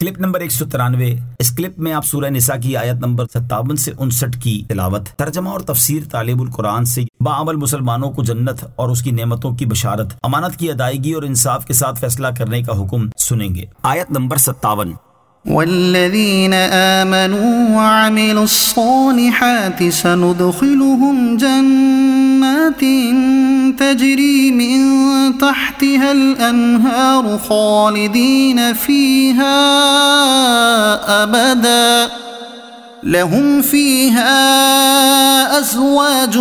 Clip number 193۔ اس clip میں آپ سورہ نساء کی آیت نمبر 57 سے 59 کی تلاوت، ترجمہ اور تفسیر طالب القرآن سے باعمل مسلمانوں کو جنت اور اس کی نعمتوں کی بشارت، امانت کی ادائیگی اور انصاف کے ساتھ فیصلہ کرنے کا حکم سنیں گے۔ آیت نمبر 57۔ والذین آمنوا وعملوا الصالحات سندخلهم جنات تجری من تحتها الانہار خالدین فیہا ابدا لهم فیہا ازواج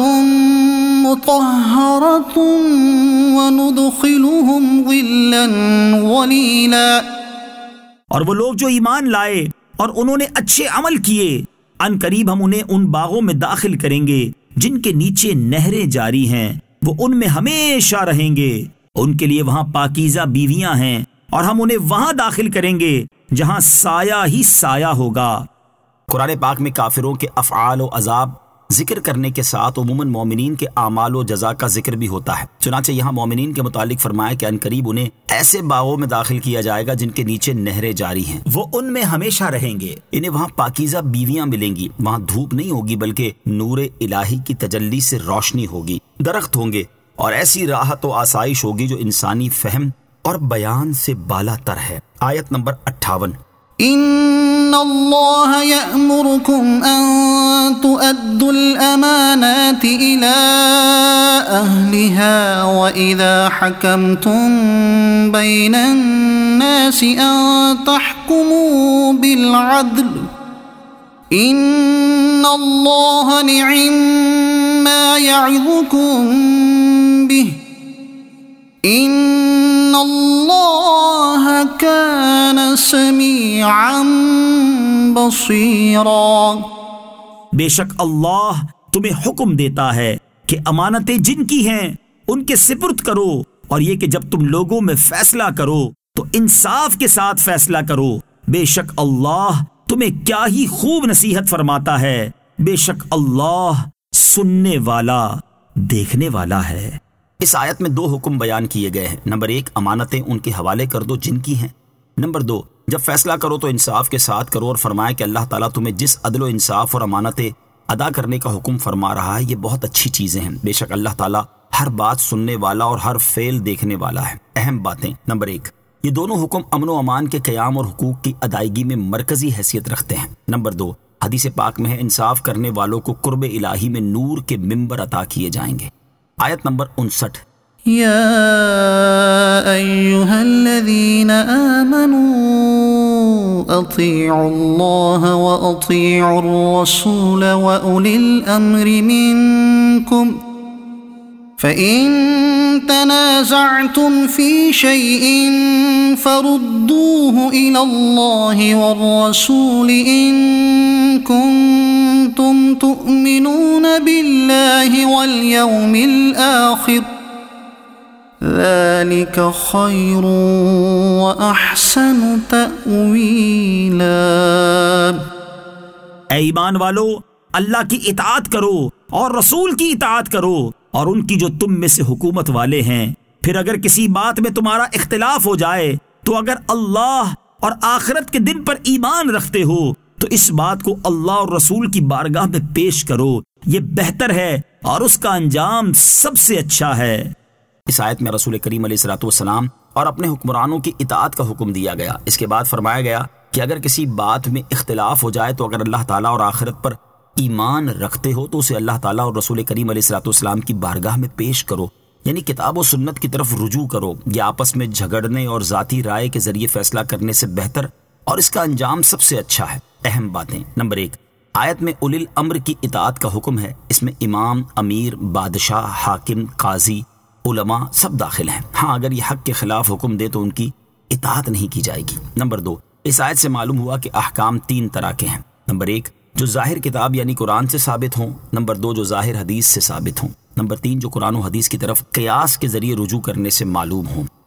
مطہرۃ وندخلهم ظلا ظلیلا۔ اور وہ لوگ جو ایمان لائے اور انہوں نے اچھے عمل کیے، ان قریب ہم انہیں ان باغوں میں داخل کریں گے جن کے نیچے نہریں جاری ہیں، وہ ان میں ہمیشہ رہیں گے، ان کے لیے وہاں پاکیزہ بیویاں ہیں، اور ہم انہیں وہاں داخل کریں گے جہاں سایہ ہی سایہ ہوگا۔ قرآن پاک میں کافروں کے افعال و عذاب ذکر کرنے کے ساتھ عموماً مومنین کے اعمال و جزا کا ذکر بھی ہوتا ہے۔ چنانچہ یہاں مومنین کے متعلق فرمایا کہ عنقریب انہیں ایسے باغوں میں داخل کیا جائے گا جن کے نیچے نہریں جاری ہیں، وہ ان میں ہمیشہ رہیں گے، انہیں وہاں پاکیزہ بیویاں ملیں گی، وہاں دھوپ نہیں ہوگی بلکہ نور الہی کی تجلی سے روشنی ہوگی، درخت ہوں گے اور ایسی راحت و آسائش ہوگی جو انسانی فہم اور بیان سے بالا تر ہے۔ آیت نمبر 58۔ ان اللہ یأمرکم ان تؤدوا الامانات الى اہلها واذا حکمتم بین الناس ان تحکموا بالعدل ان اللہ نعم ما یعظکم به ان اللہ کان سمیعا بصیرا۔ بے شک اللہ تمہیں حکم دیتا ہے کہ امانتیں جن کی ہیں ان کے سپرد کرو، اور یہ کہ جب تم لوگوں میں فیصلہ کرو تو انصاف کے ساتھ فیصلہ کرو، بے شک اللہ تمہیں کیا ہی خوب نصیحت فرماتا ہے، بے شک اللہ سننے والا دیکھنے والا ہے۔ اس آیت میں دو حکم بیان کیے گئے ہیں۔ نمبر 1، امانتیں ان کے حوالے کر دو جن کی ہیں۔ نمبر 2، جب فیصلہ کرو تو انصاف کے ساتھ کرو، اور فرمایا کہ اللہ تعالیٰ تمہیں جس عدل و انصاف اور امانتیں ادا کرنے کا حکم فرما رہا ہے یہ بہت اچھی چیزیں ہیں، بے شک اللہ تعالیٰ ہر بات سننے والا اور ہر فعل دیکھنے والا ہے۔ اہم باتیں۔ نمبر 1، یہ دونوں حکم امن و امان کے قیام اور حقوق کی ادائیگی میں مرکزی حیثیت رکھتے ہیں۔ نمبر 2، حدیث پاک میں ہے انصاف کرنے والوں کو قرب الہی میں نور کے منبر عطا کیے جائیں گے۔ آیت نمبر 59۔ یا ایہا الذین آمنوا اطیعوا اللہ واطیعوا الرسول واولی الامر منکم فَإِن تَنَازَعْتُمْ فِي شَيْءٍ فَرُدُّوهُ إِلَى اللَّهِ وَالرَّسُولِ إِن كُنتُمْ تُؤْمِنُونَ بِاللَّهِ وَالْيَوْمِ الْآخِرِ ذَلِكَ خَيْرٌ وَأَحْسَنُ تَأْوِيلًا۔ اے ایمان والو، اللہ کی اطاعت کرو اور رسول کی اطاعت کرو اور ان کی جو تم میں سے حکومت والے ہیں، پھر اگر کسی بات میں تمہارا اختلاف ہو جائے تو اگر اللہ اور آخرت کے دن پر ایمان رکھتے ہو تو اس بات کو اللہ اور رسول کی بارگاہ میں پیش کرو، یہ بہتر ہے اور اس کا انجام سب سے اچھا ہے۔ اس آیت میں رسول کریم علیہ الصلوۃ والسلام اور اپنے حکمرانوں کی اطاعت کا حکم دیا گیا۔ اس کے بعد فرمایا گیا کہ اگر کسی بات میں اختلاف ہو جائے تو اگر اللہ تعالیٰ اور آخرت پر ایمان رکھتے ہو تو اسے اللہ تعالیٰ اور رسول کریم علیہ الصلوۃ والسلام کی بارگاہ میں پیش کرو، یعنی کتاب و سنت کی طرف رجوع کرو۔ یہ آپس میں جھگڑنے اور ذاتی رائے کے ذریعے فیصلہ کرنے سے بہتر اور اس کا انجام سب سے اچھا ہے۔ اہم باتیں۔ نمبر 1، آیت میں اولی الامر کی اطاعت کا حکم ہے۔ اس میں امام، امیر، بادشاہ، حاکم، قاضی، علماء سب داخل ہیں۔ ہاں، اگر یہ حق کے خلاف حکم دے تو ان کی اطاعت نہیں کی جائے گی۔ نمبر 2، اس آیت سے معلوم ہوا کہ احکام 3 طرح کے ہیں۔ نمبر 1، جو ظاہر کتاب یعنی قرآن سے ثابت ہوں۔ نمبر 2، جو ظاہر حدیث سے ثابت ہوں۔ نمبر 3، جو قرآن و حدیث کی طرف قیاس کے ذریعے رجوع کرنے سے معلوم ہوں۔